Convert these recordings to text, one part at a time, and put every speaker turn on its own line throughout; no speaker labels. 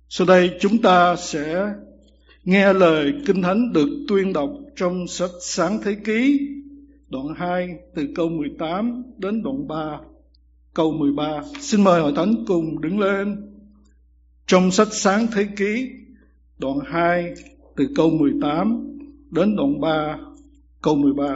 Sau đây chúng ta sẽ nghe lời Kinh Thánh được tuyên đọc trong sách Sáng Thế Ký, đoạn 2 từ câu 18 đến đoạn 3, câu 13. Xin mời Hội Thánh cùng đứng lên. Trong sách Sáng Thế Ký, đoạn 2 từ câu 18 đến đoạn 3, câu 13.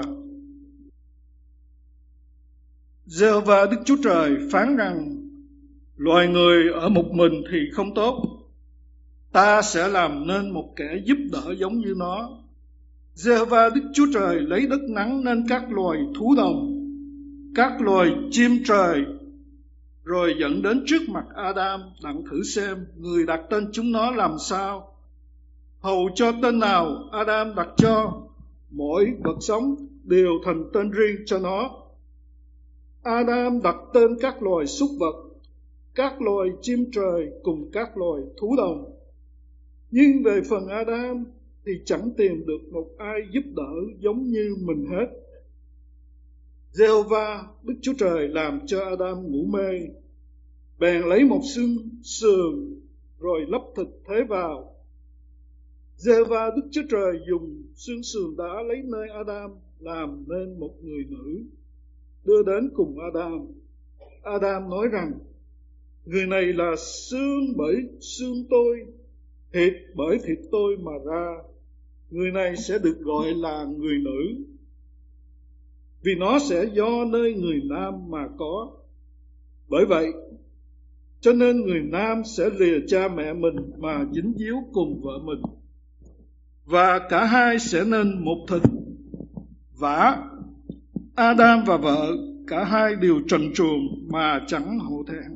Giê-hô-va Đức Chúa Trời phán rằng: loài người ở một mình thì không tốt, ta sẽ làm nên một kẻ giúp đỡ giống như nó. Giê-hô-va Đức Chúa Trời lấy đất nắng nên các loài thú đồng, các loài chim trời, rồi dẫn đến trước mặt Adam, đặng thử xem người đặt tên chúng nó làm sao. Hầu cho tên nào Adam đặt cho, mỗi vật sống đều thành tên riêng cho nó. Adam đặt tên các loài súc vật, các loài chim trời cùng các loài thú đồng. Nhưng về phần Adam thì chẳng tìm được một ai giúp đỡ giống như mình hết. Giê-hô-va Đức Chúa Trời làm cho Adam ngủ mê, bèn lấy một xương sườn rồi lấp thịt thế vào. Giê-hô-va Đức Chúa Trời dùng xương sườn đã lấy nơi Adam làm nên một người nữ, đưa đến cùng Adam. Adam nói rằng: người này là xương bởi xương tôi, thịt bởi thịt tôi mà ra. Người này sẽ được gọi là người nữ, vì nó sẽ do nơi người nam mà có. Bởi vậy, cho nên người nam sẽ lìa cha mẹ mình mà dính díu cùng vợ mình, và cả hai sẽ nên một thịt. Vả, Adam và vợ cả hai đều trần truồng mà chẳng hổ thẹn.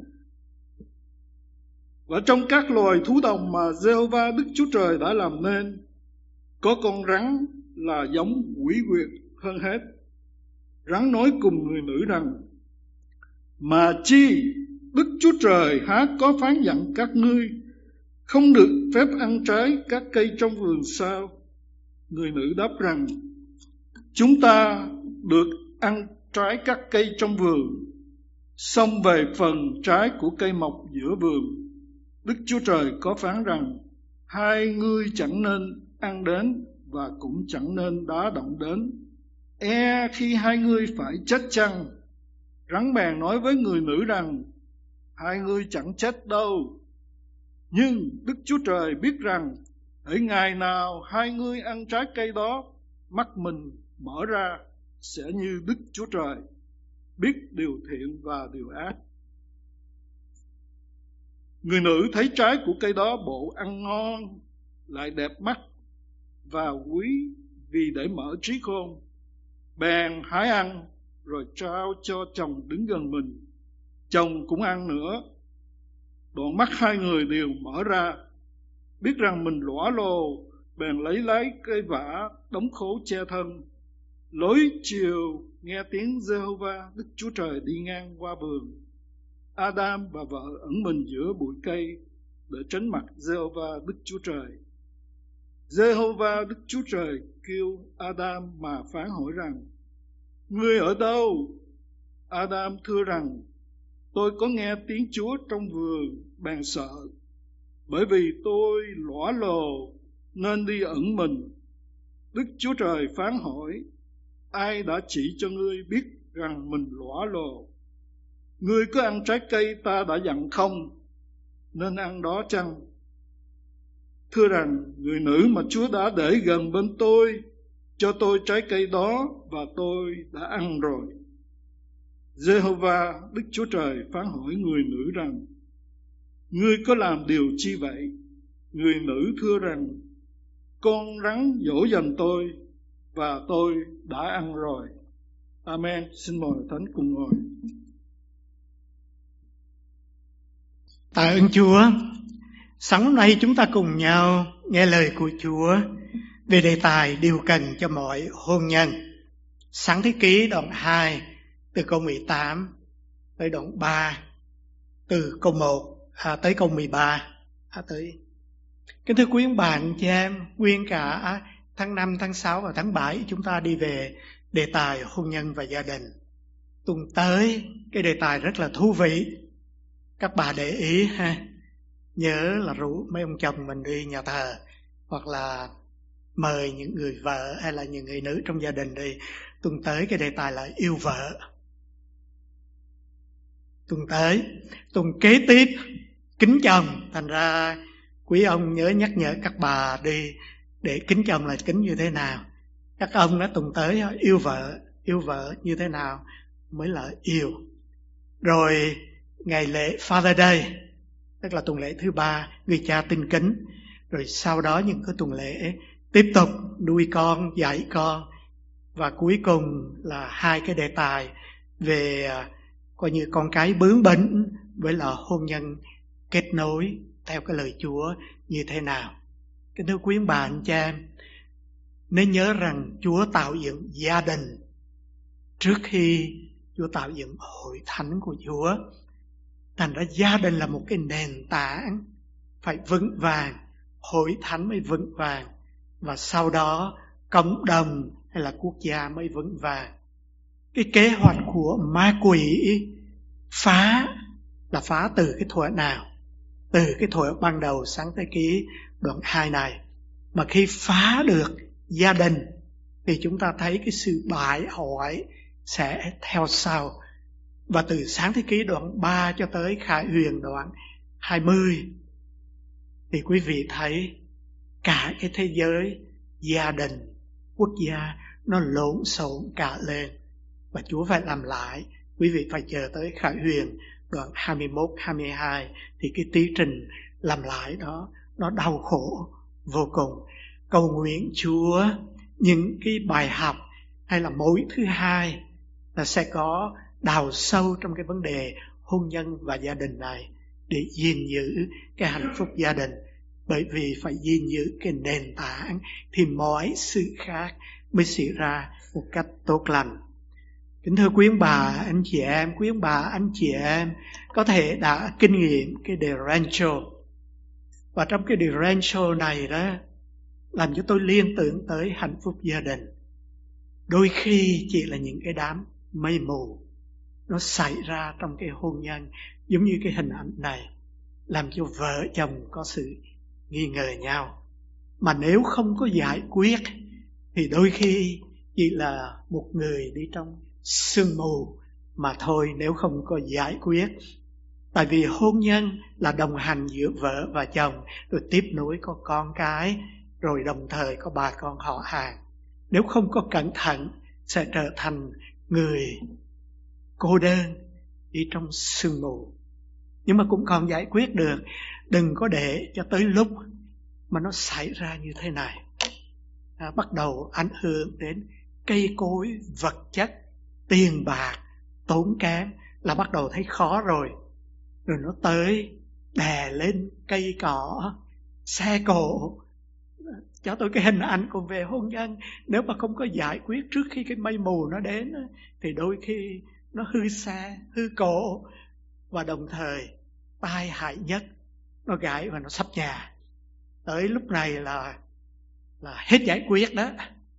Và trong các loài thú đồng mà Giê-hô-va Đức Chúa Trời đã làm nên, có con rắn là giống quỷ quyệt hơn hết. Rắn nói cùng người nữ rằng: mà chi Đức Chúa Trời há có phán dặn các ngươi không được phép ăn trái các cây trong vườn sao? Người nữ đáp rằng: chúng ta được ăn trái các cây trong vườn. Xong về phần trái của cây mọc giữa vườn, Đức Chúa Trời có phán rằng: hai ngươi chẳng nên ăn đến và cũng chẳng nên đá động đến, khi hai ngươi phải chết chăng? Rắn bèn nói với người nữ rằng: hai ngươi chẳng chết đâu. Nhưng Đức Chúa Trời biết rằng hễ ngày nào hai ngươi ăn trái cây đó, mắt mình mở ra sẽ như Đức Chúa Trời, biết điều thiện và điều ác. Người nữ thấy trái của cây đó bộ ăn ngon, lại đẹp mắt và quý vì để mở trí khôn, bèn hái ăn rồi trao cho chồng đứng gần mình. Chồng cũng ăn nữa. Đoạn mắt hai người đều mở ra, biết rằng mình lõa lồ, bèn lấy cây vả đóng khố che thân. Lối chiều nghe tiếng Giê-hô-va Đức Chúa Trời đi ngang qua vườn. Adam và vợ ẩn mình giữa bụi cây để tránh mặt Giê-hô-va Đức Chúa Trời. Giê-hô-va Đức Chúa Trời kêu Adam mà phán hỏi rằng: ngươi ở đâu? Adam thưa rằng: tôi có nghe tiếng Chúa trong vườn, bèn sợ, bởi vì tôi lõa lồ nên đi ẩn mình. Đức Chúa Trời phán hỏi: ai đã chỉ cho ngươi biết rằng mình lõa lồ? Ngươi có ăn trái cây ta đã dặn không? Nên ăn đó chăng? Thưa rằng: người nữ mà Chúa đã để gần bên tôi cho tôi trái cây đó, và tôi đã ăn rồi. Giê-hô-va Đức Chúa Trời phán hỏi người nữ rằng: ngươi có làm điều chi vậy? Người nữ thưa rằng: con rắn dỗ dành tôi, và tôi đã ăn rồi. Amen. Xin mời Thánh cùng ngồi.
Tạ ơn Chúa. Sáng hôm nay chúng ta cùng nhau nghe lời của Chúa về đề tài điều cần cho mọi hôn nhân. Sáng Thế Ký đoạn 2 từ câu 18 tới đoạn 3, từ câu 1 tới câu 13 tới. Kính thưa quý ông bà anh chị em, nguyên cả tháng 5, tháng 6 và tháng 7 chúng ta đi về đề tài hôn nhân và gia đình. Tuần tới cái đề tài rất là thú vị. Các bà để ý ha, nhớ là rủ mấy ông chồng mình đi nhà thờ, hoặc là mời những người vợ hay là những người nữ trong gia đình đi. Tuần tới cái đề tài là yêu vợ. Tuần kế tiếp kính chồng. Thành ra quý ông nhớ nhắc nhở các bà đi để kính chồng là kính như thế nào. Các ông đó tuần tới yêu vợ như thế nào mới là yêu. Rồi ngày lễ Father Day, tức là tuần lễ thứ 3, người cha tinh kính. Rồi sau đó những cái tuần lễ tiếp tục nuôi con, dạy con. Và cuối cùng là 2 cái đề tài về coi như con cái bướng bỉnh với là hôn nhân kết nối theo cái lời Chúa như thế nào. Kính thưa quý bà anh chị em, nên nhớ rằng Chúa tạo dựng gia đình trước khi Chúa tạo dựng hội thánh của Chúa. Thành ra gia đình là một cái nền tảng phải vững vàng, hội thánh mới vững vàng, và sau đó cộng đồng hay là quốc gia mới vững vàng. Cái kế hoạch của ma quỷ phá là phá từ cái thuở nào? Từ cái thuở ban đầu Sáng Thế Ký đoạn 2 này. Mà khi phá được gia đình thì chúng ta thấy cái sự bại hoại sẽ theo sau. Và từ Sáng Thế Ký đoạn 3 cho tới Khải Huyền đoạn 20 thì quý vị thấy cả cái thế giới, gia đình, quốc gia nó lộn xộn cả lên. Và Chúa phải làm lại. Quý vị phải chờ tới Khải Huyền đoạn 21, 22 thì cái tiến trình làm lại đó nó đau khổ vô cùng. Cầu nguyện Chúa những cái bài học hay là mỗi thứ 2 là sẽ có đào sâu trong cái vấn đề hôn nhân và gia đình này để gìn giữ cái hạnh phúc gia đình. Bởi vì phải gìn giữ cái nền tảng thì mọi sự khác mới xảy ra một cách tốt lành. Kính thưa quý ông bà, anh chị em có thể đã kinh nghiệm cái đề rancho. Và trong cái đề rancho này đó làm cho tôi liên tưởng tới hạnh phúc gia đình. Đôi khi chỉ là những cái đám mây mù nó xảy ra trong cái hôn nhân, giống như cái hình ảnh này, làm cho vợ chồng có sự nghi ngờ nhau. Mà nếu không có giải quyết thì đôi khi chỉ là một người đi trong sương mù mà thôi, nếu không có giải quyết. Tại vì hôn nhân là đồng hành giữa vợ và chồng, rồi tiếp nối có con cái, rồi đồng thời có bà con họ hàng. Nếu không có cẩn thận sẽ trở thành người cô đơn đi trong sương mù. Nhưng mà cũng còn giải quyết được. Đừng có để cho tới lúc mà nó xảy ra như thế này, bắt đầu ảnh hưởng đến cây cối, vật chất, tiền bạc, tốn kém là bắt đầu thấy khó rồi. Rồi nó tới đè lên cây cỏ, xe cộ. Cho tôi cái hình ảnh còn về hôn nhân. Nếu mà không có giải quyết trước khi cái mây mù nó đến thì đôi khi nó hư xe, hư cổ, và đồng thời tai hại nhất nó gãy và nó sập nhà. Tới lúc này là hết giải quyết đó.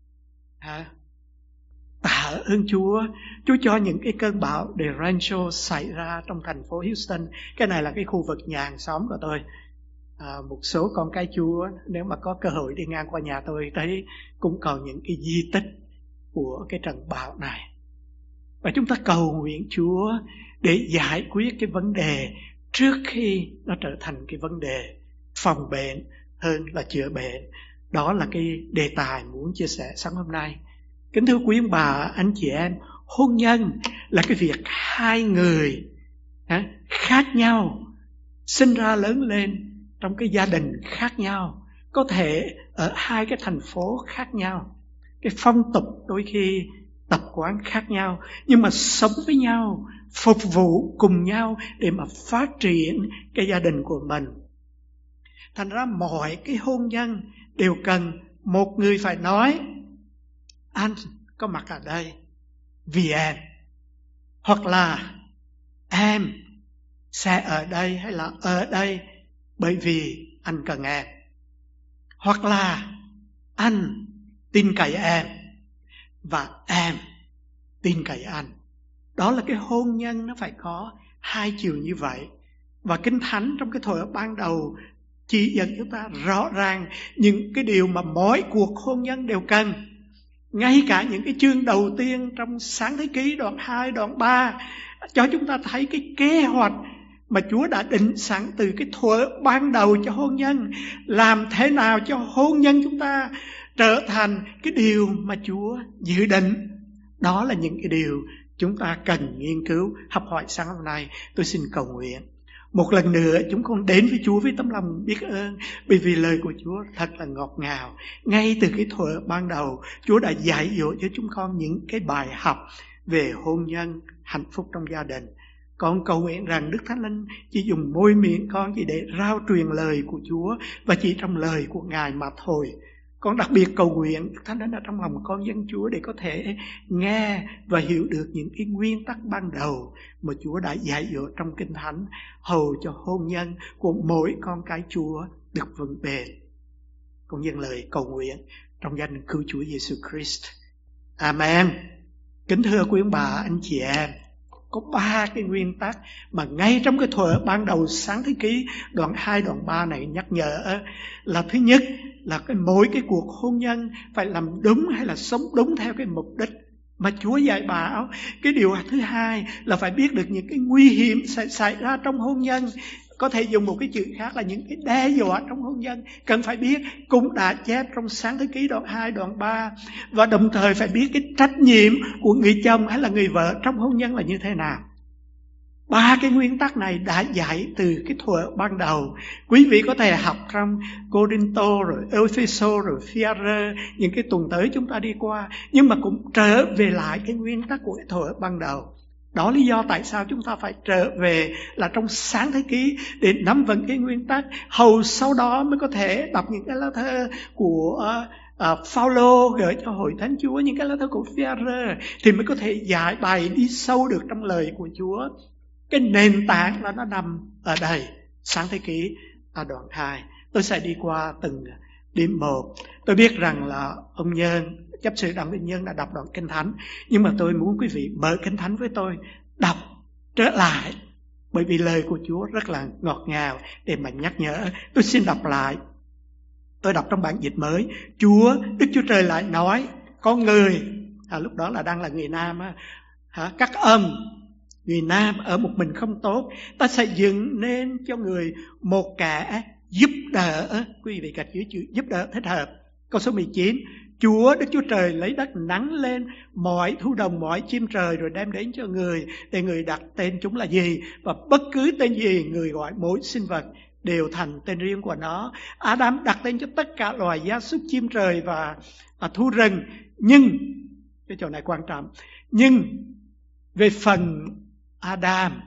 Tạ ơn Chúa cho những cái cơn bão de rancho xảy ra trong thành phố Houston. Cái này là cái khu vực nhà hàng xóm của tôi. Một số con cái Chúa nếu mà có cơ hội đi ngang qua nhà tôi thấy cũng còn những cái di tích của cái trận bão này. Và chúng ta cầu nguyện Chúa để giải quyết cái vấn đề trước khi nó trở thành cái vấn đề phòng bệnh hơn là chữa bệnh. Đó là cái đề tài muốn chia sẻ sáng hôm nay. Kính thưa quý ông bà, anh chị em, hôn nhân là cái việc hai người khác nhau, sinh ra lớn lên trong cái gia đình khác nhau, có thể ở hai cái thành phố khác nhau, cái phong tục đôi khi tập quán khác nhau, nhưng mà sống với nhau, phục vụ cùng nhau để mà phát triển cái gia đình của mình. Thành ra mọi cái hôn nhân đều cần một người phải nói: anh có mặt ở đây vì em, hoặc là em sẽ ở đây hay là ở đây bởi vì anh cần em, hoặc là anh tin cậy em và em tin cậy anh. Đó là cái hôn nhân nó phải có hai chiều như vậy. Và Kinh Thánh trong cái thuở ban đầu chỉ dẫn chúng ta rõ ràng những cái điều mà mỗi cuộc hôn nhân đều cần. Ngay cả những cái chương đầu tiên trong Sáng Thế Ký đoạn 2, đoạn 3 cho chúng ta thấy cái kế hoạch mà Chúa đã định sẵn từ cái thuở ban đầu cho hôn nhân. Làm thế nào cho hôn nhân chúng ta trở thành cái điều mà Chúa dự định. Đó là những cái điều chúng ta cần nghiên cứu, học hỏi sáng hôm nay. Tôi xin cầu nguyện. Một lần nữa chúng con đến với Chúa với tấm lòng biết ơn, bởi vì lời của Chúa thật là ngọt ngào. Ngay từ cái thuở ban đầu, Chúa đã dạy dỗ cho chúng con những cái bài học về hôn nhân, hạnh phúc trong gia đình. Con cầu nguyện rằng Đức Thánh Linh chỉ dùng môi miệng con chỉ để rao truyền lời của Chúa, và chỉ trong lời của Ngài mà thôi. Con đặc biệt cầu nguyện Đức Thánh Linh ở trong lòng con dân Chúa để có thể nghe và hiểu được những cái nguyên tắc ban đầu mà Chúa đã dạy dỗ trong Kinh Thánh, hầu cho hôn nhân của mỗi con cái Chúa được vững bền. Con dâng lời cầu nguyện trong danh cứu Chúa Giêsu Christ. Amen. Kính thưa quý ông bà, anh chị em, có 3 cái nguyên tắc mà ngay trong cái thuở ban đầu Sáng Thế Ký đoạn 2, đoạn 3 này nhắc nhở. Là thứ nhất là mỗi cái cuộc hôn nhân phải làm đúng hay là sống đúng theo cái mục đích mà Chúa dạy bảo. Cái điều thứ hai là phải biết được những cái nguy hiểm sẽ xảy ra trong hôn nhân. Có thể dùng một cái chữ khác là những cái đe dọa trong hôn nhân. Cần phải biết, cũng đã chép trong Sáng Thế Ký đoạn 2, đoạn 3. Và đồng thời phải biết cái trách nhiệm của người chồng hay là người vợ trong hôn nhân là như thế nào. 3 cái nguyên tắc này đã dạy từ cái thuở ban đầu. Quý vị có thể học trong Cô-rinh-tô, rồi Ê-phê-sô, rồi Phi-a-rơ, những cái tuần tới chúng ta đi qua. Nhưng mà cũng trở về lại cái nguyên tắc của cái thuở ban đầu. Đó lý do tại sao chúng ta phải trở về là trong Sáng Thế Ký để nắm vững cái nguyên tắc. Hầu sau đó mới có thể đọc những cái lá thơ của Phao-lô gửi cho hội thánh Chúa, những cái lá thơ của Phi-a-rơ, thì mới có thể giải bày đi sâu được trong lời của Chúa. Cái nền tảng là nó nằm ở đây. Sáng Thế Ký đoạn 2. Tôi sẽ đi qua từng điểm một. Tôi biết rằng là ông Nhân, chấp sự Đặng Vinh Nhân đã đọc đoạn Kinh Thánh, nhưng mà tôi muốn quý vị mở Kinh Thánh với tôi, đọc trở lại, bởi vì lời của Chúa rất là ngọt ngào để mà nhắc nhở. Tôi xin đọc lại. Tôi đọc trong bản dịch mới. Đức Chúa Trời lại nói: con người, lúc đó là đang là người nam, các ông, người nam ở một mình không tốt, ta sẽ dựng nên cho người một kẻ giúp đỡ. Quý vị gạch dưới chữ giúp đỡ thích hợp. Câu số 19. Đức Chúa Trời lấy đất nắng lên mọi thú đồng, mọi chim trời, rồi đem đến cho người, để người đặt tên chúng là gì, và bất cứ tên gì người gọi mỗi sinh vật đều thành tên riêng của nó. Adam đặt tên cho tất cả loài gia súc, chim trời và thú rừng. Nhưng cái chỗ này quan trọng. Nhưng về phần Adam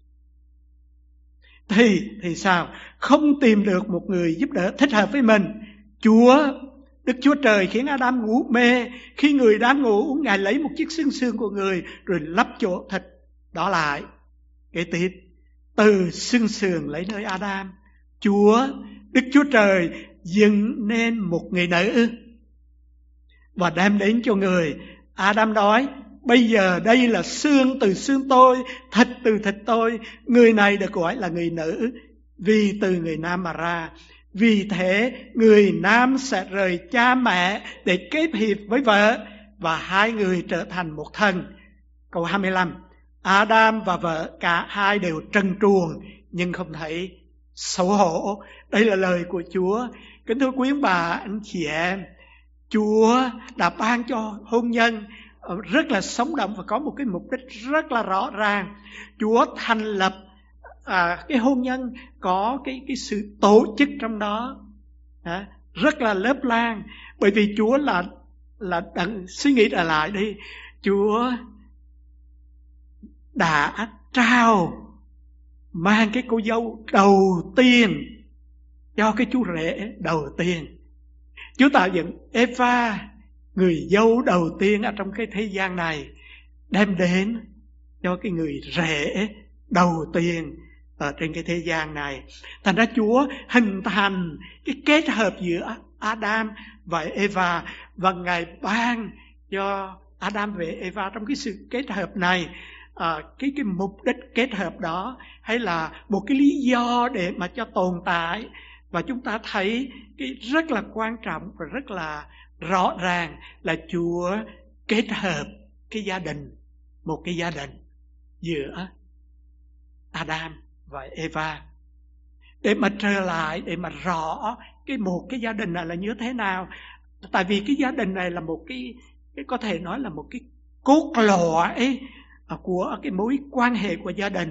thì sao? Không tìm được một người giúp đỡ thích hợp với mình. Đức Chúa Trời khiến Adam ngủ mê. Khi người đang ngủ, Ngài lấy một chiếc xương sườn của người rồi lấp chỗ thịt đó lại. Kế tiếp, từ xương sườn lấy nơi Adam, Đức Chúa Trời dựng nên một người nữ và đem đến cho người. Adam nói: bây giờ đây là xương từ xương tôi, thịt từ thịt tôi. Người này được gọi là người nữ, vì từ người nam mà ra. Vì thế người nam sẽ rời cha mẹ để kết hiệp với vợ, và hai người trở thành một thân. Câu 25. Adam và vợ cả hai đều trần truồng, nhưng không thấy xấu hổ. Đây là lời của Chúa. Kính thưa quý ông bà, anh chị em, Chúa đã ban cho hôn nhân rất là sống động và có một cái mục đích rất là rõ ràng. Chúa thành lập cái hôn nhân có cái sự tổ chức trong đó rất là lớp lang. Bởi vì Chúa là suy nghĩ trở lại đi, Chúa đã trao mang cái cô dâu đầu tiên cho cái chú rể đầu tiên. Chúa tạo dựng Eva, người dâu đầu tiên ở trong cái thế gian này, đem đến cho cái người rể đầu tiên ở trên cái thế gian này. Thành ra Chúa hình thành cái kết hợp giữa Adam và Eva, và Ngài ban cho Adam và Eva trong cái sự kết hợp này cái mục đích kết hợp đó, hay là một cái lý do để mà cho tồn tại. Và chúng ta thấy cái rất là quan trọng và rất là rõ ràng là Chúa kết hợp cái gia đình, một cái gia đình giữa Adam và Eva, để mà trở lại, để mà rõ một cái gia đình này là như thế nào. Tại vì cái gia đình này là một cái có thể nói là một cái cốt lõi của cái mối quan hệ của gia đình.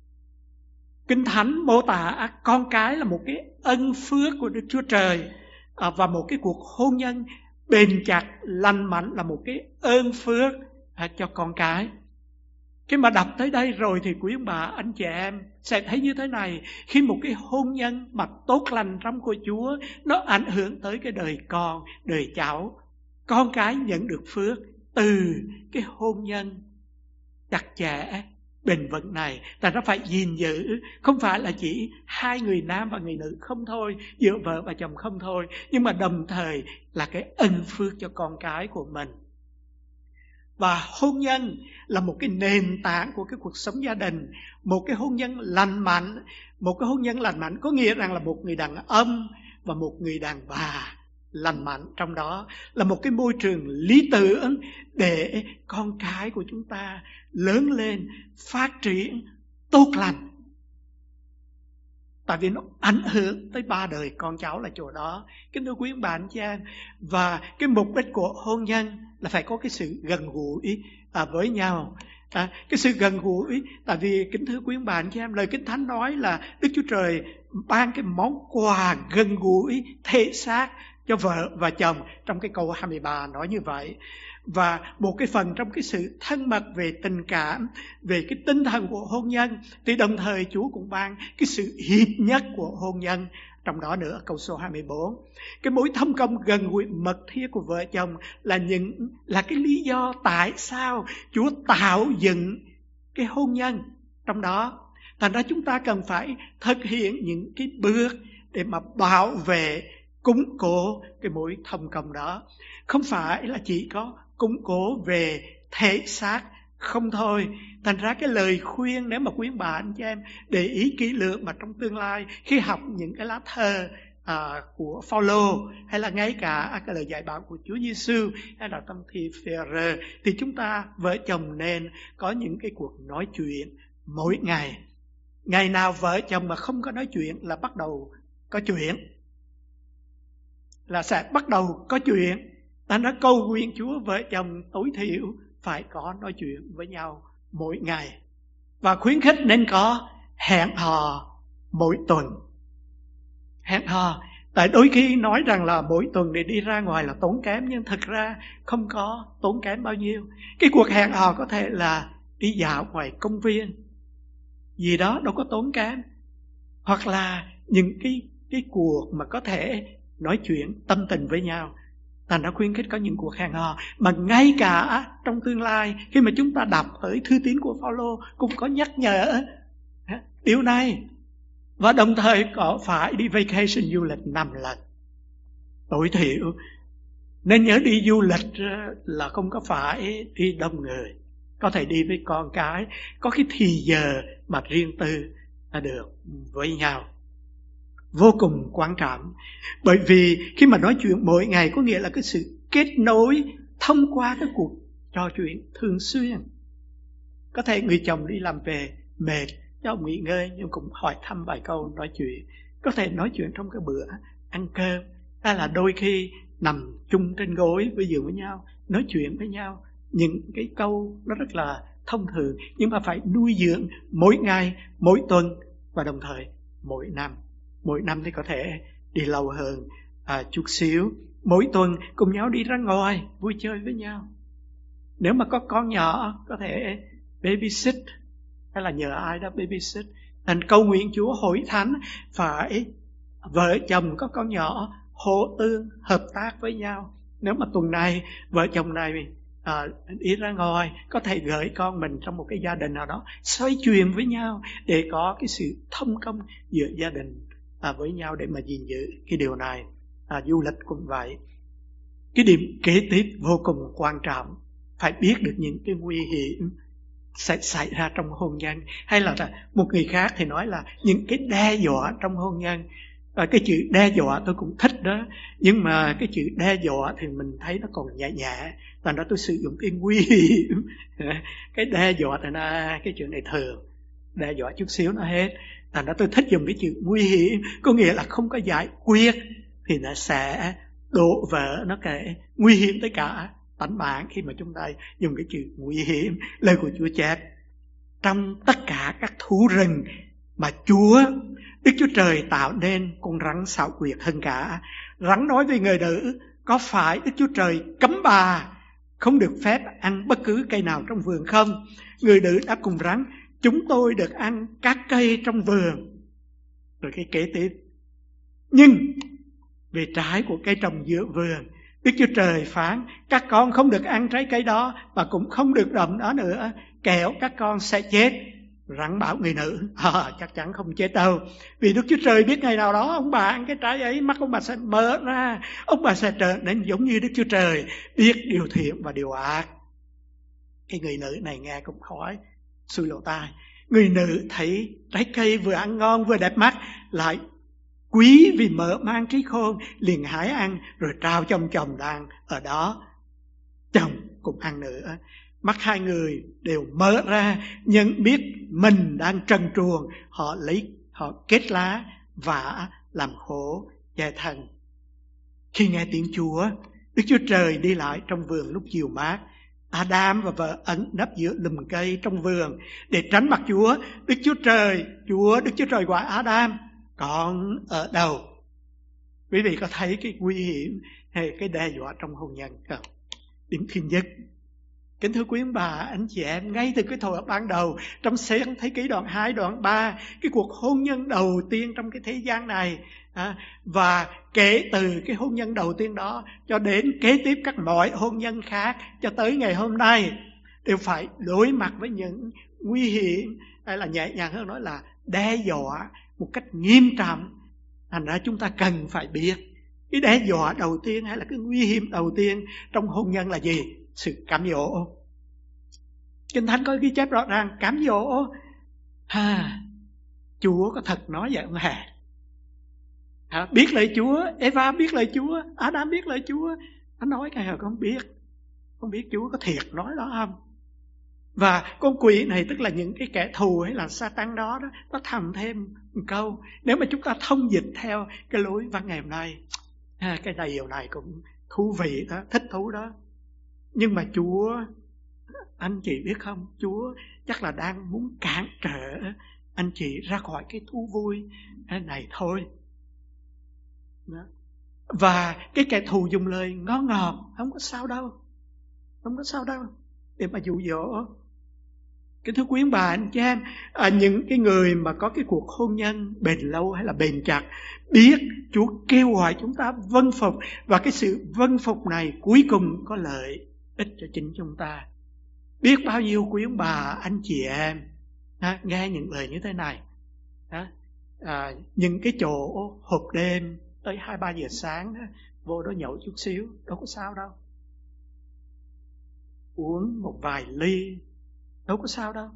Kinh Thánh mô tả con cái là một cái ân phước của Đức Chúa Trời, và một cái cuộc hôn nhân bền chặt, lành mạnh là một cái ơn phước cho con cái. Khi mà đọc tới đây rồi thì quý ông bà, anh chị em sẽ thấy như thế này: khi một cái hôn nhân mà tốt lành trong của Chúa, nó ảnh hưởng tới cái đời con, đời cháu. Con cái nhận được phước từ cái hôn nhân chặt chẽ, bền vững này. Ta nó phải gìn giữ, không phải là chỉ hai người nam và người nữ không thôi, giữa vợ và chồng không thôi, nhưng mà đồng thời là cái ân phước cho con cái của mình. Và hôn nhân là một cái nền tảng của cái cuộc sống gia đình. Một cái hôn nhân lành mạnh, một cái hôn nhân lành mạnh có nghĩa rằng là một người đàn ông và một người đàn bà lành mạnh, trong đó là một cái môi trường lý tưởng để con cái của chúng ta lớn lên, phát triển tốt lành. Tại vì nó ảnh hưởng tới ba đời con cháu là chỗ đó. Kính thưa quý ông bà anh chị em, và cái mục đích của hôn nhân là phải có cái sự gần gũi với nhau. Cái sự gần gũi, tại vì kính thưa quý ông bà anh chị em, lời Kinh Thánh nói là Đức Chúa Trời ban cái món quà gần gũi thể xác cho vợ và chồng. Trong cái câu 23 nói như vậy. Và một cái phần trong cái sự thân mật về tình cảm, về cái tinh thần của hôn nhân, thì đồng thời Chúa cũng ban cái sự hiệp nhất của hôn nhân trong đó nữa. Câu số 24, cái mối thông công gần gũi mật thiết của vợ chồng là cái lý do tại sao Chúa tạo dựng cái hôn nhân trong đó. Thành ra chúng ta cần phải thực hiện những cái bước để mà bảo vệ, củng cố cái mối thông công đó. Không phải là chỉ có củng cố về thể xác không thôi. Thành ra cái lời khuyên, nếu mà quý bà anh chị em để ý kỹ lưỡng, mà trong tương lai khi học những cái lá thơ của Phaolô, hay là ngay cả cái lời dạy bảo của Chúa Giêsu, hay là trong thi Phêrô, thì chúng ta vợ chồng nên có những cái cuộc nói chuyện mỗi ngày. Ngày nào vợ chồng mà không có nói chuyện là bắt đầu có chuyện, là sẽ bắt đầu có chuyện. Ta nói cầu nguyện Chúa vợ chồng tối thiểu phải có nói chuyện với nhau mỗi ngày. Và khuyến khích nên có hẹn hò mỗi tuần. Hẹn hò, tại đôi khi nói rằng là mỗi tuần để đi ra ngoài là tốn kém, nhưng thực ra không có tốn kém bao nhiêu. Cái cuộc hẹn hò có thể là đi dạo ngoài công viên gì đó, đâu có tốn kém. Hoặc là những cái cuộc mà có thể nói chuyện tâm tình với nhau. Ta đã khuyến khích có những cuộc hẹn hò. Mà ngay cả trong tương lai, khi mà chúng ta đọc ở thư tín của Phaolô cũng có nhắc nhở điều này. Và đồng thời có phải đi vacation, du lịch 5 lần tối thiểu. Nên nhớ đi du lịch là không có phải đi đông người, có thể đi với con cái, có cái thì giờ mà riêng tư là được với nhau. Vô cùng quan trọng. Bởi vì khi mà nói chuyện mỗi ngày có nghĩa là cái sự kết nối thông qua cái cuộc trò chuyện thường xuyên. Có thể người chồng đi làm về mệt, cho ông nghỉ ngơi, nhưng cũng hỏi thăm vài câu, nói chuyện. Có thể nói chuyện trong cái bữa ăn cơm, hay là đôi khi nằm chung trên gối với giường với nhau, nói chuyện với nhau. Những cái câu nó rất là thông thường, nhưng mà phải nuôi dưỡng mỗi ngày, mỗi tuần, và đồng thời mỗi năm. Mỗi năm thì có thể đi lâu hơn chút xíu. Mỗi tuần cùng nhau đi ra ngoài vui chơi với nhau. Nếu mà có con nhỏ có thể babysit, hay là nhờ ai đó babysit. Thành cầu nguyện Chúa hội thánh phải vợ chồng có con nhỏ hỗ tương hợp tác với nhau. Nếu mà tuần này vợ chồng này đi ra ngoài, có thể gửi con mình trong một cái gia đình nào đó, xoay chuyển với nhau để có cái sự thông công giữa gia đình với nhau để mà gìn giữ cái điều này. Du lịch cũng vậy. Cái điểm kế tiếp vô cùng quan trọng, phải biết được những cái nguy hiểm sẽ xảy ra trong hôn nhân. Hay là một người khác thì nói là những cái đe dọa trong hôn nhân. Và cái chữ đe dọa tôi cũng thích đó, nhưng mà cái chữ đe dọa thì mình thấy nó còn nhẹ nhẹ, thành ra tôi sử dụng cái nguy hiểm. Cái đe dọa thì cái chữ này thường, đe dọa chút xíu nó hết, thành ra tôi thích dùng cái chữ nguy hiểm, có nghĩa là không có giải quyết thì nó sẽ đổ vỡ, nó kể nguy hiểm tới cả tánh mạng khi mà chúng ta dùng cái chữ nguy hiểm. Lời của Chúa chép trong tất cả các thú rừng mà Đức Chúa Trời tạo nên con rắn xảo quyệt hơn cả. Rắn nói với người nữ: có phải Đức Chúa Trời cấm bà không được phép ăn bất cứ cây nào trong vườn không? Người nữ đáp cùng rắn: chúng tôi được ăn các cây trong vườn. Rồi cái kế tiếp: nhưng về trái của cây trồng giữa vườn, Đức Chúa Trời phán: các con không được ăn trái cây đó và cũng không được đậm đó nữa, kẻo các con sẽ chết. Rắn bảo người nữ: chắc chắn không chết đâu, vì Đức Chúa Trời biết ngày nào đó ông bà ăn cái trái ấy, mắt ông bà sẽ mở ra, ông bà sẽ trở nên giống như Đức Chúa Trời, biết điều thiện và điều ác. Cái người nữ này nghe cũng hỏi, xui lỗ tai. Người nữ thấy trái cây vừa ăn ngon vừa đẹp mắt, lại quý vì mở mang trí khôn, liền hái ăn rồi trao cho ông chồng đang ở đó. Chồng cũng ăn nữa. Mắt hai người đều mở ra, nhận biết mình đang trần truồng. Họ kết lá và làm khổ gia thân. Khi nghe tiếng Chúa, Đức Chúa Trời đi lại trong vườn lúc chiều mát. Adam và vợ ẩn nấp giữa lùm cây trong vườn để tránh mặt Chúa. Đức Chúa Trời gọi Adam: con ở đâu? Quý vị có thấy cái nguy hiểm hay cái đe dọa trong hôn nhân không? Điểm thứ nhất, kính thưa quý ông bà, anh chị em, ngay từ cái thời ban đầu trong Sáng Thế Ký đoạn 2, đoạn 3, cái cuộc hôn nhân đầu tiên trong cái thế gian này, và kể từ cái hôn nhân đầu tiên đó cho đến kế tiếp các mọi hôn nhân khác cho tới ngày hôm nay, đều phải đối mặt với những nguy hiểm, hay là nhẹ nhàng hơn nói là đe dọa một cách nghiêm trọng. Thành ra chúng ta cần phải biết cái đe dọa đầu tiên hay là cái nguy hiểm đầu tiên trong hôn nhân là gì? Sự cám dỗ. Kinh Thánh có ghi chép rõ ràng cám dỗ. Chúa có thật nói vậy không hề? Biết lời Chúa, Eva biết lời Chúa, Adam biết lời Chúa. Anh nói cái nào không biết Chúa có thiệt nói đó không? Và con quỷ này, tức là những cái kẻ thù hay là Satan đó, nó thầm thêm một câu. Nếu mà chúng ta thông dịch theo cái lối văn ngày hôm nay, cái điều này cũng thú vị đó, thích thú đó. Nhưng mà Chúa, anh chị biết không, Chúa chắc là đang muốn cản trở anh chị ra khỏi cái thú vui này thôi. Đó. Và cái kẻ thù dùng lời ngon ngọt, không có sao đâu để mà dụ dỗ. Kính thưa quý ông bà, anh chị em, những cái người mà có cái cuộc hôn nhân bền lâu hay là bền chặt, biết Chúa kêu gọi chúng ta vâng phục, và cái sự vâng phục này cuối cùng có lợi ích cho chính chúng ta. Biết bao nhiêu quý ông bà, anh chị em nghe những lời như thế này, những cái chỗ hộp đêm tới 2-3 giờ sáng vô đó nhậu chút xíu, đâu có sao đâu. Uống một vài ly, đâu có sao đâu.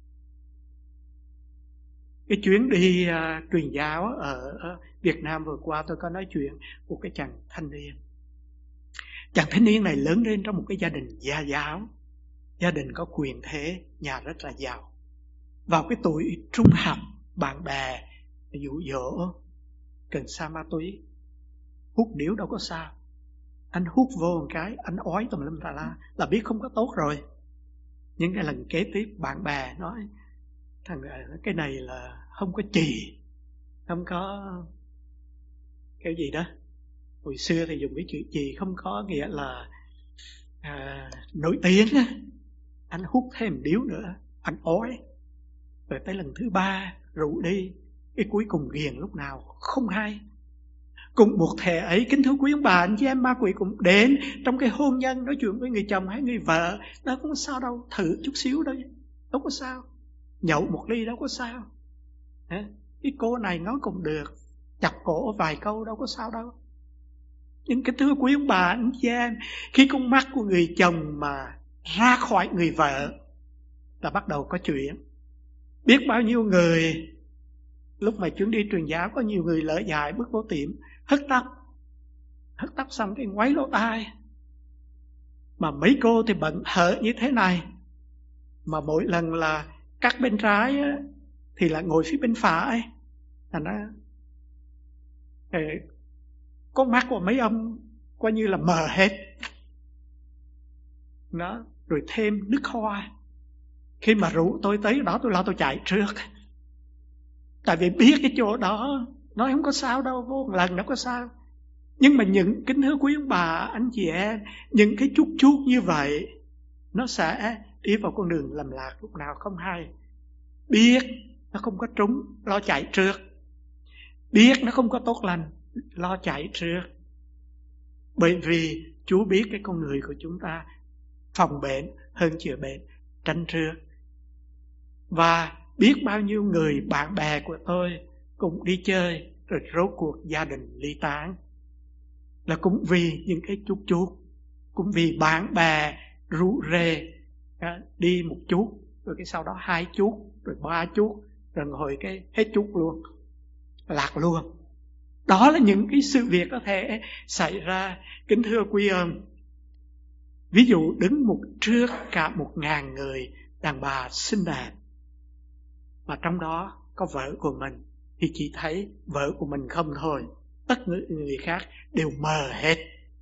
Cái chuyến đi truyền giáo ở Việt Nam vừa qua, tôi có nói chuyện một cái chàng thanh niên. Chàng thanh niên này lớn lên trong một cái gia đình gia giáo, gia đình có quyền thế, nhà rất là giàu. Vào cái tuổi trung học, bạn bè dụ dỗ cần sa ma túy, hút điếu đâu có sao. Anh hút vô một cái, anh ói tùm lum tà la, là biết không có tốt rồi. Nhưng cái lần kế tiếp bạn bè nói: thằng cái này là không có chì, không có cái gì đó. Hồi xưa thì dùng cái chữ chì không có nghĩa là nổi tiếng á. Anh hút thêm điếu nữa, anh ói. Rồi tới lần thứ 3 rủ đi, cái cuối cùng ghiền lúc nào không hay. Cùng một thể ấy, kính thưa quý ông bà, anh chị em, ma quỷ cũng đến trong cái hôn nhân, nói chuyện với người chồng hay người vợ. Đâu có sao đâu, thử chút xíu đâu, đâu có sao. Nhậu một ly đâu có sao. Cái cô này nói cũng được, chặt cổ vài câu đâu có sao đâu. Nhưng kính thưa quý ông bà, anh chị em, khi con mắt của người chồng mà ra khỏi người vợ, là bắt đầu có chuyện. Biết bao nhiêu người, lúc mà chuyến đi truyền giáo, có nhiều người lỡ dại bước vô tiệm, hất tóc xong cái ngoáy lỗ tai. Mà mấy cô thì bận hở như thế này, mà mỗi lần là cắt bên trái á, thì lại ngồi phía bên phải. Thành ra con mắt của mấy ông coi như là mờ hết. Đó, rồi thêm nước hoa. Khi mà rủ tôi tới đó, tôi lo tôi chạy trước. Tại vì biết cái chỗ đó nói không có sao đâu, vô một lần nó có sao. Nhưng mà những, kính thưa quý ông bà, anh chị em, những cái chút như vậy nó sẽ đi vào con đường lầm lạc lúc nào không hay. Biết nó không có trúng, lo chạy trước. Biết nó không có tốt lành, lo chạy trước. Bởi vì Chúa biết cái con người của chúng ta phòng bệnh hơn chữa bệnh, tránh trước. Và biết bao nhiêu người bạn bè của tôi cũng đi chơi, rồi rốt cuộc gia đình ly tán. Là cũng vì những cái chút, cũng vì bạn bè rủ rê đi một chút, rồi cái sau đó 2 chút, rồi 3 chút, rồi ngồi cái hết chút luôn, lạc luôn. Đó là những cái sự việc có thể xảy ra. Kính thưa quý ông, ví dụ đứng một trước cả 1.000 người đàn bà xinh đẹp, mà trong đó có vợ của mình, thì chỉ thấy vợ của mình không thôi, tất người khác đều mờ hết.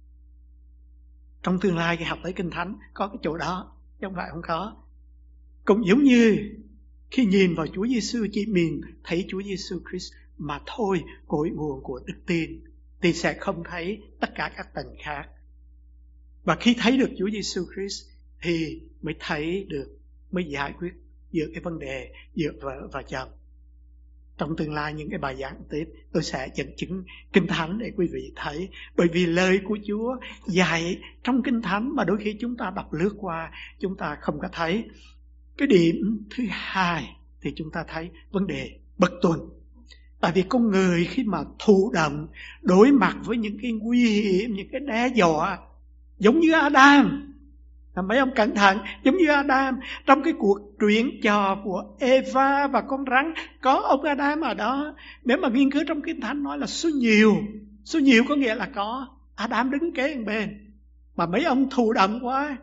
Trong tương lai khi học tới Kinh Thánh có cái chỗ đó, chứ không phải không có. Cũng giống như khi nhìn vào Chúa Giêsu, chỉ mình thấy Chúa Giêsu Christ mà thôi, cội nguồn của đức tin, thì sẽ không thấy tất cả các tầng khác. Và khi thấy được Chúa Giêsu Christ thì mới thấy được, mới giải quyết giữa cái vấn đề giữa vợ và chồng. Trong tương lai những cái bài giảng tiếp tôi sẽ dẫn chứng Kinh Thánh để quý vị thấy. Bởi vì lời của Chúa dạy trong Kinh Thánh mà đôi khi chúng ta đọc lướt qua, chúng ta không có thấy. Cái điểm thứ hai thì chúng ta thấy vấn đề bất tuân. Tại vì con người khi mà thụ động, đối mặt với những cái nguy hiểm, những cái đe dọa, giống như Adam. Mấy ông cẩn thận, giống như Adam, trong cái cuộc chuyện trò của Eva và con rắn, có ông Adam ở đó. Nếu mà nghiên cứu trong Kinh Thánh nói là số nhiều có nghĩa là có Adam đứng kế bên. Mà mấy ông thù động quá.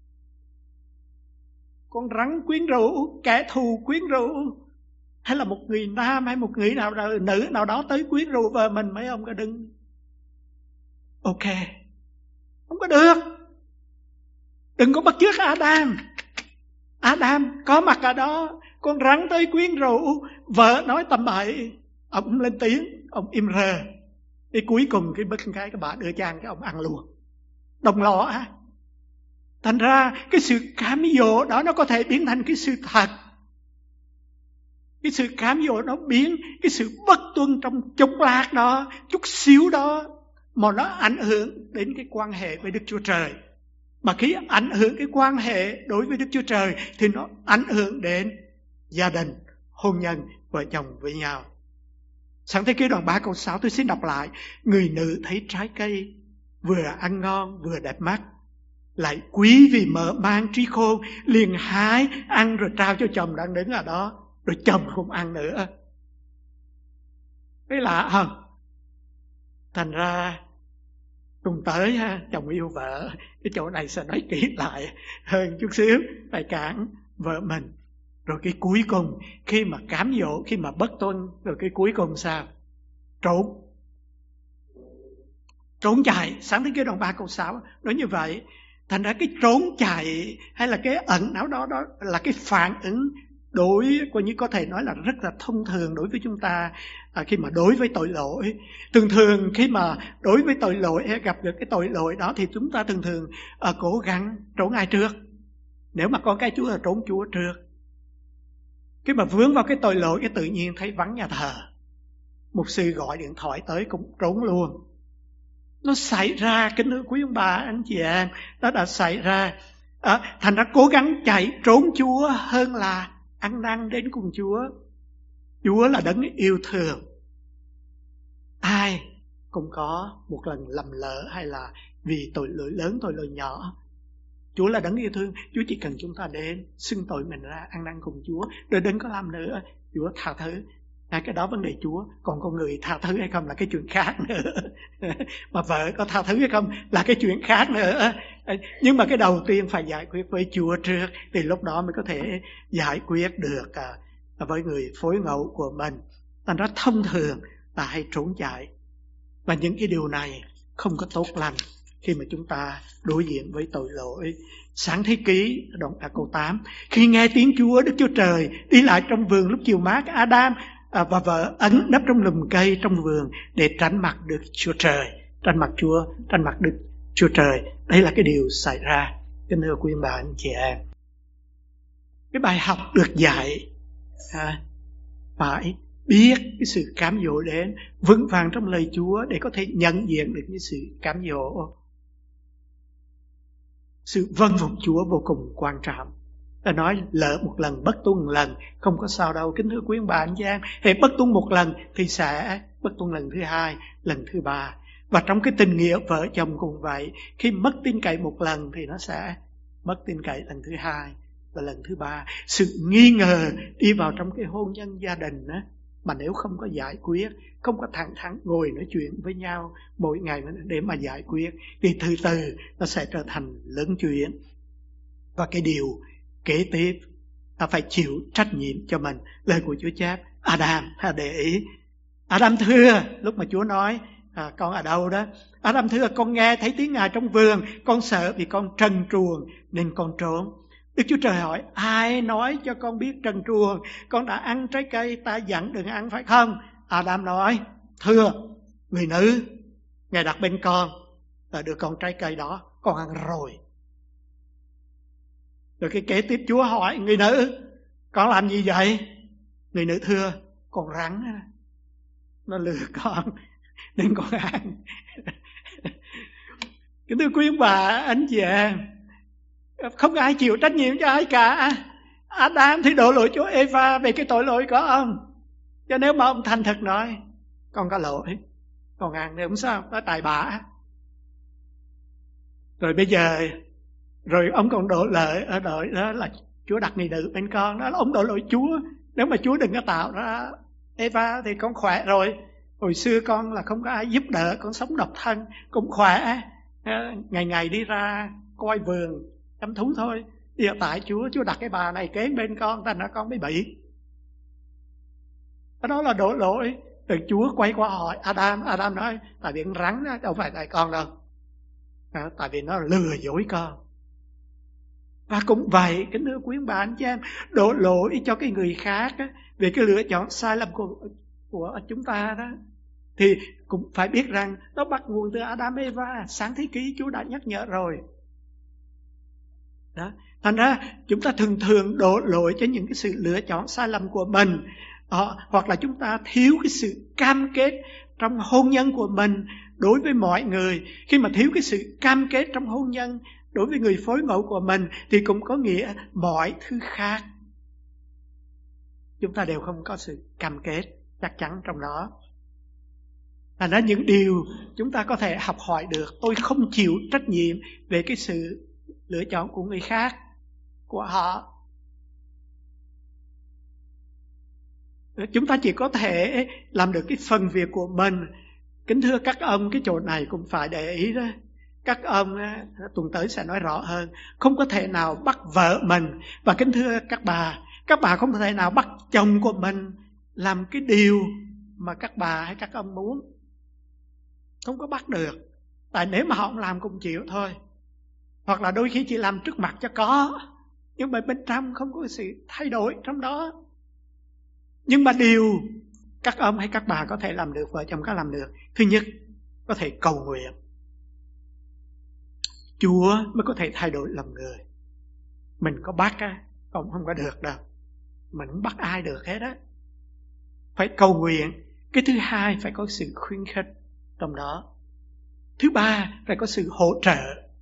Con rắn quyến rũ, kẻ thù quyến rũ, hay là một người nam hay một người nữ nào đó tới quyến rũ vợ mình, mấy ông có đứng ok? Không có được. Đừng có bắt chước Adam. Adam có mặt ở đó, con rắn tới quyến rũ, vợ nói tầm bậy, ông lên tiếng, ông im rờ. Cái cuối cùng cái bức cái bà đưa chan cái ông ăn luôn. Đồng lọ á. Thành ra cái sự cám dỗ đó nó có thể biến thành cái sự thật. Cái sự cám dỗ nó biến cái sự bất tuân trong chốc lát đó, chút xíu đó, mà nó ảnh hưởng đến cái quan hệ với Đức Chúa Trời. Mà khi ảnh hưởng cái quan hệ đối với Đức Chúa Trời thì nó ảnh hưởng đến gia đình, hôn nhân, vợ chồng với nhau. Sáng thế ký đoạn 3 câu 6 tôi xin đọc lại. Người nữ thấy trái cây vừa ăn ngon vừa đẹp mắt, lại quý vì mở mang trí khôn, liền hái ăn rồi trao cho chồng đang đứng ở đó, rồi chồng không ăn nữa. Thấy lạ không? Thành ra tuần tới ha, chồng yêu vợ, cái chỗ này sẽ nói kỹ lại hơn chút xíu, phải cản vợ mình. Rồi cái cuối cùng khi mà cám dỗ, khi mà bất tuân, rồi cái cuối cùng sao? Trốn chạy. Sáng thế ký đoạn 3 câu 6 nói như vậy. Thành ra cái trốn chạy hay là cái ẩn náu đó là cái phản ứng đối, coi như có thể nói là rất là thông thường đối với chúng ta khi mà đối với tội lỗi. Thường khi mà đối với tội lỗi, gặp được cái tội lỗi đó thì chúng ta thường cố gắng trốn ai trước? Nếu mà có cái Chúa là trốn Chúa trước. Khi mà vướng vào cái tội lỗi, cái tự nhiên thấy vắng nhà thờ, mục sư gọi điện thoại tới cũng trốn luôn. Nó xảy ra, kính thưa quý ông bà, anh chị em, nó đã xảy ra. Thành ra cố gắng chạy trốn Chúa hơn là ăn năn đến cùng Chúa. Chúa là đấng yêu thương. Ai cũng có một lần lầm lỡ hay là vì tội lỗi lớn, tội lỗi nhỏ. Chúa là đấng yêu thương. Chúa chỉ cần chúng ta đến xưng tội mình ra, ăn năn cùng Chúa, rồi đừng có làm nữa, Chúa tha thứ. Cái đó vấn đề Chúa. Còn con người tha thứ hay không là cái chuyện khác nữa. Mà vợ có tha thứ hay không là cái chuyện khác nữa. Nhưng mà cái đầu tiên phải giải quyết với Chúa trước, thì lúc đó mới có thể giải quyết được với người phối ngẫu của mình. Thành ra thông thường ta hay trốn chạy, và những cái điều này không có tốt lành khi mà chúng ta đối diện với tội lỗi. Sáng thế ký đoạn câu 8: khi nghe tiếng Chúa Đức Chúa Trời đi lại trong vườn lúc chiều mát, Adam và vợ ẩn nấp trong lùm cây trong vườn để tránh mặt Đức Chúa Trời. Tránh mặt Chúa, tránh mặt Đức Chúa Trời. Đây là cái điều xảy ra. Kính thưa quý bà anh chị em, cái bài học được dạy phải biết cái sự cám dỗ đến, vững vàng trong lời Chúa để có thể nhận diện được cái sự cám dỗ. Sự vâng phục Chúa vô cùng quan trọng. Ta nói lỡ một lần bất tuân một lần không có sao đâu. Kính thưa quý bà anh chị em, hệ bất tuân một lần thì sẽ bất tuân lần thứ hai, lần thứ ba. Và trong cái tình nghĩa vợ chồng cũng vậy, khi mất tin cậy một lần thì nó sẽ mất tin cậy lần thứ hai và lần thứ ba. Sự nghi ngờ đi vào trong cái hôn nhân gia đình á, mà nếu không có giải quyết, không có thẳng thắn ngồi nói chuyện với nhau mỗi ngày để mà giải quyết, thì từ từ nó sẽ trở thành lớn chuyện. Và cái điều kế tiếp, ta phải chịu trách nhiệm cho mình. Lời của Chúa chép, Adam, để ý, Adam thưa, lúc mà Chúa nói con ở đâu đó, Adam thưa, con nghe thấy tiếng Ngài trong vườn, con sợ vì con trần truồng nên con trốn. Đức Chúa Trời hỏi, ai nói cho con biết trần truồng? Con đã ăn trái cây ta dặn đừng ăn phải không? Adam nói, thưa, người nữ Ngài đặt bên con là đưa con trái cây đó, con ăn rồi. Rồi cái kế tiếp Chúa hỏi, người nữ, con làm gì vậy? Người nữ thưa, con rắn nó lừa con nên con ăn. Kính thưa quý bà anh chị em, không ai chịu trách nhiệm cho ai cả. Adam thì đổ lỗi cho Eva về cái tội lỗi của ông. Cho nếu mà ông thành thật nói, con có lỗi, con ăn thì không sao, nó tài bạ. Rồi bây giờ, rồi ông còn đổ lỗi ở đội đó là Chúa đặt người nữ bên con, đó là ông đổ lỗi Chúa. Nếu mà Chúa đừng có tạo ra Eva thì con khỏe rồi. Hồi xưa con là không có ai giúp đỡ, con sống độc thân cũng khỏe, ngày ngày đi ra coi vườn chăm thú thôi. Bây giờ tại Chúa đặt cái bà này kế bên con, thành ra con mới bị. Đó là đổ lỗi. Rồi Chúa quay qua hỏi Adam nói, tại vì con rắn đó, đâu phải tại con đâu, tại vì nó lừa dối con. Và cũng vậy, kính thưa quý bà anh chị em, đổ lỗi cho cái người khác á, về cái lựa chọn sai lầm của chúng ta đó, thì cũng phải biết rằng nó bắt nguồn từ Adam Eva. Sáng thế ký Chúa đã nhắc nhở rồi đó. Thành ra chúng ta thường đổ lỗi cho những cái sự lựa chọn sai lầm của mình, hoặc là chúng ta thiếu cái sự cam kết trong hôn nhân của mình đối với mọi người. Khi mà thiếu cái sự cam kết trong hôn nhân đối với người phối ngẫu của mình thì cũng có nghĩa mọi thứ khác chúng ta đều không có sự cam kết chắc chắn trong đó. Thành ra những điều chúng ta có thể học hỏi được, tôi không chịu trách nhiệm về cái sự lựa chọn của người khác, của họ. Chúng ta chỉ có thể làm được cái phần việc của mình. Kính thưa các ông, cái chỗ này cũng phải để ý đó. Các ông, tuần tới sẽ nói rõ hơn, không có thể nào bắt vợ mình. Và kính thưa các bà không thể nào bắt chồng của mình làm cái điều mà các bà hay các ông muốn. Không có bắt được. Tại nếu mà họ không làm cũng chịu thôi. Hoặc là đôi khi chỉ làm trước mặt cho có, nhưng mà bên trong không có sự thay đổi trong đó. Nhưng mà điều các ông hay các bà có thể làm được, vợ chồng có làm được, thứ nhất, có thể cầu nguyện. Chúa mới có thể thay đổi lòng người. Mình có bắt á, còn không có được đâu. Mình không bắt ai được hết á. Phải cầu nguyện. Cái thứ hai, phải có sự khuyến khích trong đó. Thứ ba, phải có sự hỗ trợ.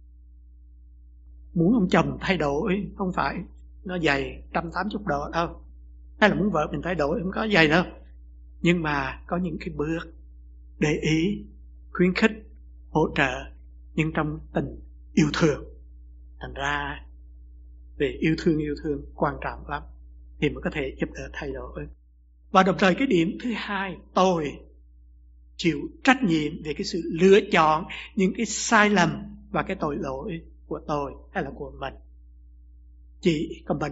Muốn ông chồng thay đổi không phải nó dày 180 độ đâu. Hay là muốn vợ mình thay đổi không có dày đâu. Nhưng mà có những cái bước để ý, khuyến khích, hỗ trợ, nhưng trong tình yêu thương. Thành ra về yêu thương quan trọng lắm thì mới có thể giúp đỡ thay đổi. Và đồng thời cái điểm thứ hai, tôi chịu trách nhiệm về cái sự lựa chọn những cái sai lầm và cái tội lỗi của tôi hay là của mình. Chỉ có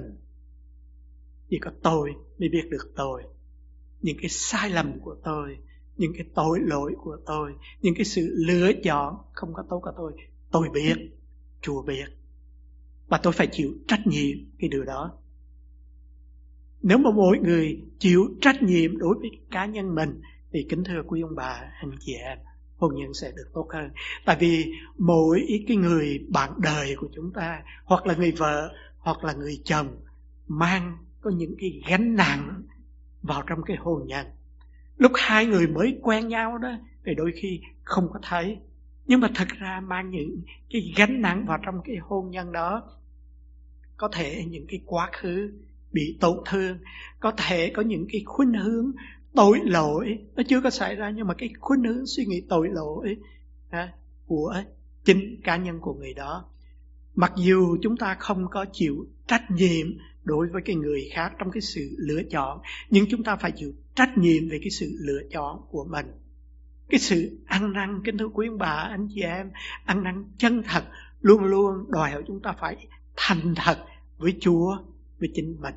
tôi mới biết được tôi. Những cái sai lầm của tôi, những cái tội lỗi của tôi, những cái sự lựa chọn không có tốt của tôi biết, Chúa biết. Và tôi phải chịu trách nhiệm cái điều đó. Nếu mà mỗi người chịu trách nhiệm đối với cá nhân mình thì kính thưa quý ông bà, anh chị em, hôn nhân sẽ được tốt hơn. Tại vì mỗi cái người bạn đời của chúng ta, hoặc là người vợ, hoặc là người chồng, mang có những cái gánh nặng vào trong cái hôn nhân. Lúc hai người mới quen nhau đó thì đôi khi không có thấy, nhưng mà thật ra mang những cái gánh nặng vào trong cái hôn nhân đó. Có thể những cái quá khứ bị tổn thương, có thể có những cái khuynh hướng tội lỗi nó chưa có xảy ra, nhưng mà cái khuynh hướng suy nghĩ tội lỗi của chính cá nhân của người đó. Mặc dù chúng ta không có chịu trách nhiệm đối với cái người khác trong cái sự lựa chọn, nhưng chúng ta phải chịu trách nhiệm về cái sự lựa chọn của mình. Cái sự ăn năn, kính thưa quý ông bà, anh chị em, ăn năn chân thật luôn luôn đòi hỏi chúng ta phải thành thật với Chúa, với chính mình.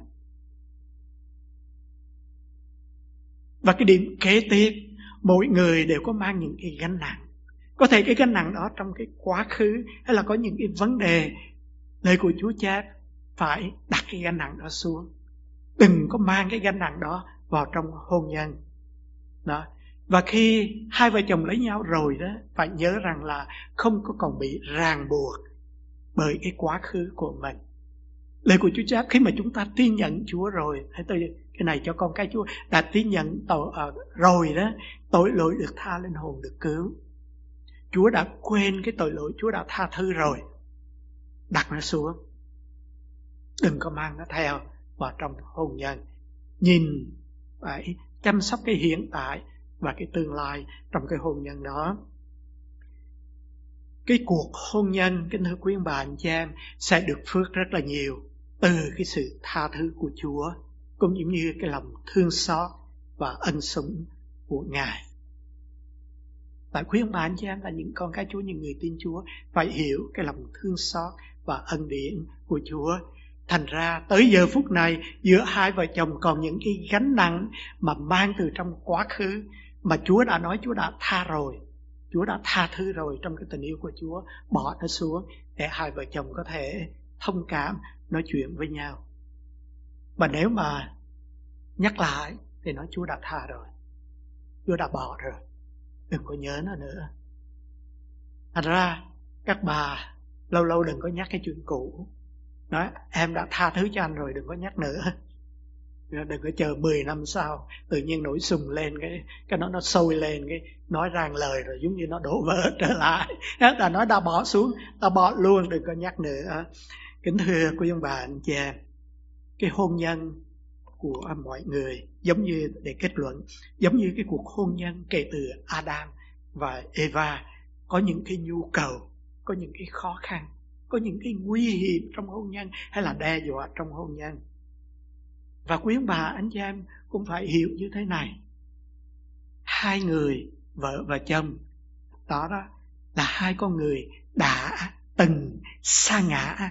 Và cái điểm kế tiếp, mỗi người đều có mang những cái gánh nặng. Có thể cái gánh nặng đó trong cái quá khứ, hay là có những cái vấn đề, lời của Chúa chép phải đặt cái gánh nặng đó xuống. Đừng có mang cái gánh nặng đó vào trong hôn nhân đó. Và khi hai vợ chồng lấy nhau rồi đó, phải nhớ rằng là không có còn bị ràng buộc bởi cái quá khứ của mình. Lời của Chúa chép khi mà chúng ta tin nhận Chúa rồi, cái này cho con cái Chúa đã tin nhận rồi đó, tội lỗi được tha, linh hồn được cứu. Chúa đã quên cái tội lỗi, Chúa đã tha thứ rồi. Đặt nó xuống, đừng có mang nó theo vào trong hôn nhân. Nhìn, phải chăm sóc cái hiện tại và cái tương lai trong cái hôn nhân đó. Cái cuộc hôn nhân, kính thưa quý ông bà anh chị em, sẽ được phước rất là nhiều từ cái sự tha thứ của Chúa, cũng giống như cái lòng thương xót và ân sủng của Ngài. Tại quý ông bà anh chị em là những con cái Chúa, những người tin Chúa, phải hiểu cái lòng thương xót và ân điển của Chúa. Thành ra tới giờ phút này, giữa hai vợ chồng còn những cái gánh nặng mà mang từ trong quá khứ, mà Chúa đã nói, Chúa đã tha rồi, Chúa đã tha thứ rồi. Trong cái tình yêu của Chúa, bỏ nó xuống để hai vợ chồng có thể thông cảm, nói chuyện với nhau. Và nếu mà nhắc lại thì nói Chúa đã tha rồi, Chúa đã bỏ rồi, đừng có nhớ nó nữa. Thành ra các bà lâu lâu đừng có nhắc cái chuyện cũ. Nói em đã tha thứ cho anh rồi, đừng có nhắc nữa. Đừng có chờ 10 năm sau tự nhiên nổi sùng lên, cái nó sôi lên, cái nói rang lời rồi giống như nó đổ vỡ trở lại. Ta nói đã bỏ xuống, ta bỏ luôn, đừng có nhắc nữa. Kính thưa quý ông bà anh chị em, cái hôn nhân của mọi người giống như, để kết luận, giống như cái cuộc hôn nhân kể từ Adam và Eva, có những cái nhu cầu, có những cái khó khăn, có những cái nguy hiểm trong hôn nhân hay là đe dọa trong hôn nhân. Và quý ông bà anh chị em cũng phải hiểu như thế này. Hai người, vợ và chồng, đó là hai con người đã từng sa ngã,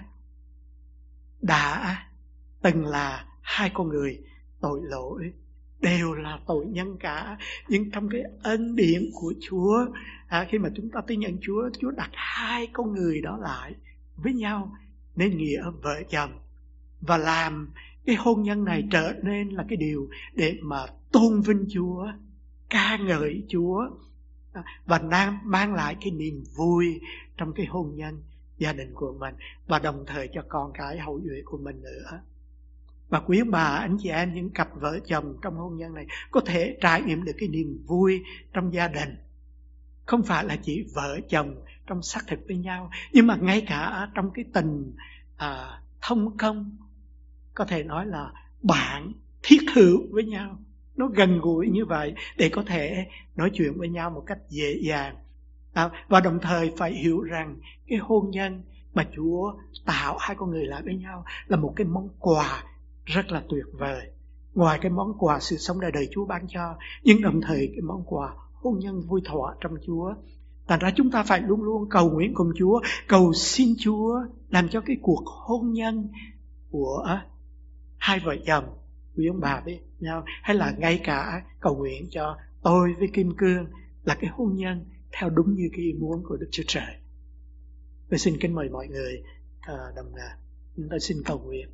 đã từng là hai con người tội lỗi, đều là tội nhân cả. Nhưng trong cái ân điển của Chúa, khi mà chúng ta tin nhận Chúa, Chúa đặt hai con người đó lại với nhau nên nghĩa vợ chồng, và làm cái hôn nhân này trở nên là cái điều để mà tôn vinh Chúa, ca ngợi Chúa, và mang lại cái niềm vui trong cái hôn nhân gia đình của mình, và đồng thời cho con cái hậu duệ của mình nữa. Và quý ông bà anh chị em, những cặp vợ chồng trong hôn nhân này có thể trải nghiệm được cái niềm vui trong gia đình, không phải là chỉ vợ chồng trong xác thực với nhau, nhưng mà ngay cả trong cái tình thông công, có thể nói là bạn thiết hữu với nhau, nó gần gũi như vậy để có thể nói chuyện với nhau một cách dễ dàng. Và đồng thời phải hiểu rằng cái hôn nhân mà Chúa tạo hai con người lại với nhau là một cái món quà rất là tuyệt vời. Ngoài cái món quà sự sống đời đời Chúa ban cho, nhưng đồng thời cái món quà hôn nhân vui thọ trong Chúa. Thành ra chúng ta phải luôn luôn cầu nguyện cùng Chúa, cầu xin Chúa làm cho cái cuộc hôn nhân của hai vợ chồng, quý ông bà với nhau, hay là ngay cả cầu nguyện cho tôi với Kim Cương là cái hôn nhân theo đúng như cái ý muốn của Đức Chúa Trời. Tôi xin kính mời mọi người đồng chúng ta xin cầu nguyện.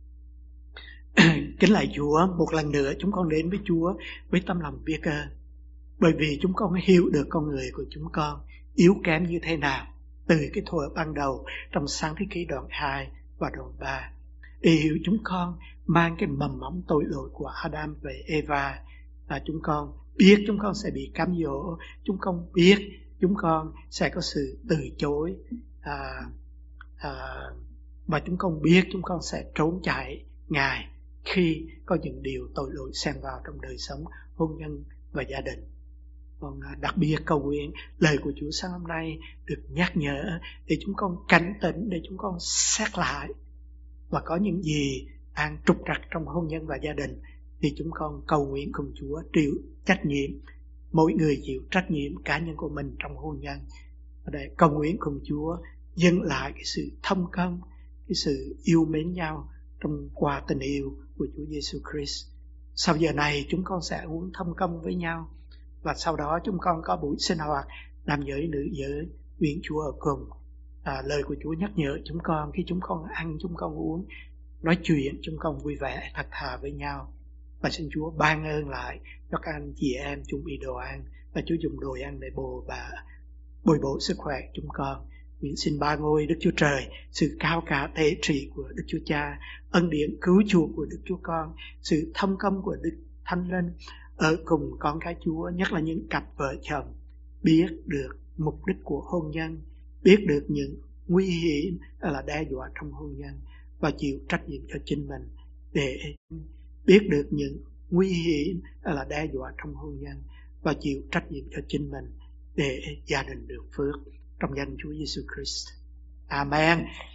Kính lạy Chúa, một lần nữa chúng con đến với Chúa với tâm lòng biết ơn, bởi vì chúng con hiểu được con người của chúng con yếu kém như thế nào từ cái thuở ban đầu trong Sáng Thế Ký đoạn 2 và đoạn 3, để hiểu chúng con mang cái mầm móng tội lỗi của Adam và Eva, và chúng con biết chúng con sẽ bị cám dỗ, chúng con biết chúng con sẽ có sự từ chối, và chúng con biết chúng con sẽ trốn chạy Ngài khi có những điều tội lỗi xen vào trong đời sống hôn nhân và gia đình. Còn đặc biệt cầu nguyện lời của Chúa sáng hôm nay được nhắc nhở để chúng con cảnh tỉnh, để chúng con xét lại, và có những gì đang trục trặc trong hôn nhân và gia đình thì chúng con cầu nguyện cùng Chúa chịu trách nhiệm, mỗi người chịu trách nhiệm cá nhân của mình trong hôn nhân, để cầu nguyện cùng Chúa dâng lại cái sự thông công, cái sự yêu mến nhau trong qua tình yêu của Chúa Giêsu Christ. Sau giờ này chúng con sẽ uống thông công với nhau, và sau đó chúng con có buổi sinh hoạt nam giới nữ giới nguyện Chúa ở cùng. Lời của Chúa nhắc nhở chúng con khi chúng con ăn, chúng con uống, nói chuyện, chúng con vui vẻ thật thà với nhau. Và xin Chúa ban ơn lại cho các anh chị em chuẩn bị đồ ăn, và Chúa dùng đồ ăn để bồi bổ sức khỏe chúng con. Nguyện xin ba ngôi Đức Chúa Trời, sự cao cả tế trị của Đức Chúa Cha, ân điển cứu chuộc của Đức Chúa Con, sự thông công của Đức Thánh Linh ở cùng con cái Chúa, nhất là những cặp vợ chồng biết được mục đích của hôn nhân, biết được những nguy hiểm là đe dọa trong hôn nhân, và chịu trách nhiệm cho chính mình, để biết được những nguy hiểm là đe dọa trong hôn nhân và chịu trách nhiệm cho chính mình, để gia đình được phước, trong danh Chúa Giêsu Christ. Amen.